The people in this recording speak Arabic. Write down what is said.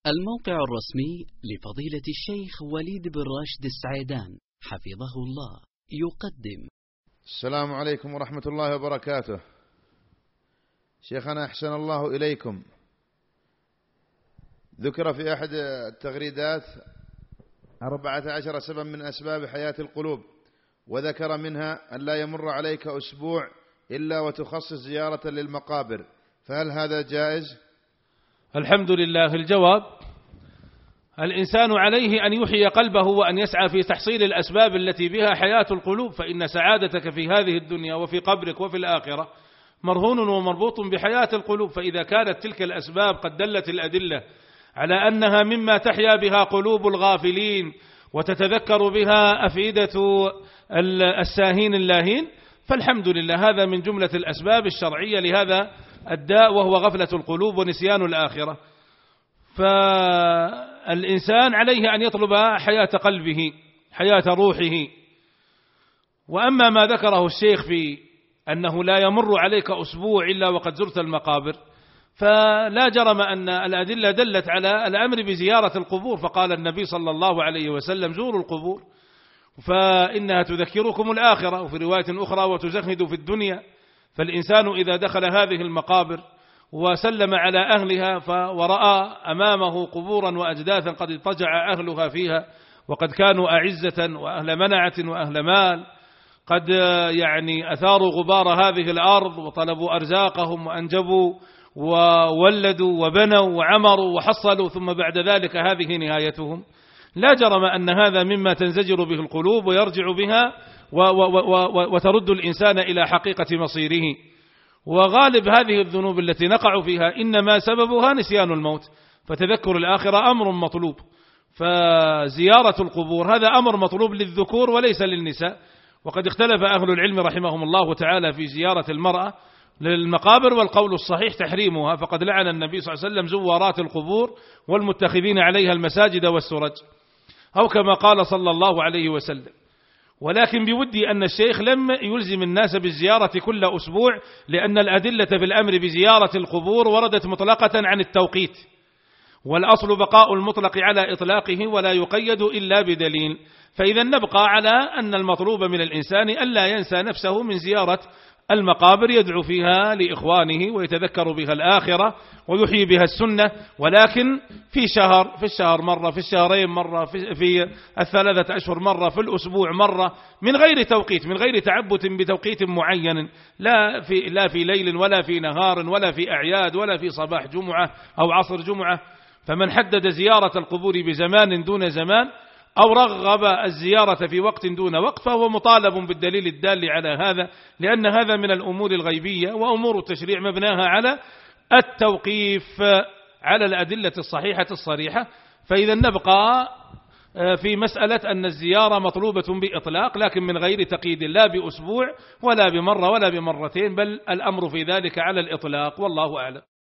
الموقع الرسمي لفضيلة الشيخ وليد بن راشد السعيدان حفظه الله يقدم. السلام عليكم ورحمة الله وبركاته. شيخنا أحسن الله إليكم، ذكر في أحد التغريدات 14 سببا من أسباب حياة القلوب، وذكر منها أن لا يمر عليك أسبوع إلا وتخصص زيارة للمقابر، فهل هذا جائز؟ الحمد لله. الجواب: الإنسان عليه أن يحيي قلبه وأن يسعى في تحصيل الأسباب التي بها حياة القلوب، فإن سعادتك في هذه الدنيا وفي قبرك وفي الآخرة مرهون ومربوط بحياة القلوب. فإذا كانت تلك الأسباب قد دلت الأدلة على أنها مما تحيا بها قلوب الغافلين وتتذكر بها أفئدة الساهين اللاهين، فالحمد لله، هذا من جملة الأسباب الشرعية لهذا الداء، وهو غفلة القلوب ونسيان الآخرة. فالإنسان عليه أن يطلب حياة قلبه، حياة روحه. وأما ما ذكره الشيخ في أنه لا يمر عليك أسبوع إلا وقد زرت المقابر، فلا جرم أن الأدلة دلت على الأمر بزيارة القبور، فقال النبي صلى الله عليه وسلم: زوروا القبور فإنها تذكركم الآخرة، وفي رواية أخرى: وتزهد في الدنيا. فالإنسان إذا دخل هذه المقابر وسلم على أهلها ورأى أمامه قبورا وأجداثا قد اضطجع أهلها فيها، وقد كانوا أعزة وأهل منعة وأهل مال، قد أثاروا غبار هذه الأرض وطلبوا أرزاقهم وأنجبوا وولدوا وبنوا وعمروا وحصلوا، ثم بعد ذلك هذه نهايتهم، لا جرم أن هذا مما تنزجر به القلوب ويرجع بها وترد الإنسان إلى حقيقة مصيره. وغالب هذه الذنوب التي نقع فيها إنما سببها نسيان الموت، فتذكر الآخرة أمر مطلوب. فزيارة القبور هذا أمر مطلوب للذكور وليس للنساء. وقد اختلف أهل العلم رحمهم الله تعالى في زيارة المرأة للمقابر، والقول الصحيح تحريمها، فقد لعن النبي صلى الله عليه وسلم زوارات القبور والمتخذين عليها المساجد والسرج، أو كما قال صلى الله عليه وسلم. ولكن بودي أن الشيخ لم يلزم الناس بالزيارة كل أسبوع، لأن الأدلة في الأمر بزيارة القبور وردت مطلقة عن التوقيت، والأصل بقاء المطلق على إطلاقه ولا يقيد إلا بدليل. فإذا نبقى على أن المطلوب من الإنسان ألا ينسى نفسه من زيارة المقابر، يدعو فيها لإخوانه ويتذكر بها الآخرة ويحيي بها السنة، ولكن في الشهر مرة، في الشهرين مرة، في 3 أشهر مرة، في الأسبوع مرة، من غير توقيت، من غير تعبت بتوقيت معين، لا في ليل ولا في نهار ولا في أعياد ولا في صباح جمعة أو عصر جمعة. فمن حدد زيارة القبور بزمان دون زمان أو رغب الزيارة في وقت دون وقت، فهو مطالب بالدليل الدال على هذا، لأن هذا من الأمور الغيبية، وأمور التشريع مبناها على التوقيف على الأدلة الصحيحة الصريحة. فإذا نبقى في مسألة أن الزيارة مطلوبة بإطلاق، لكن من غير تقييد، لا بأسبوع ولا بمرة ولا بمرتين، بل الأمر في ذلك على الإطلاق، والله أعلم.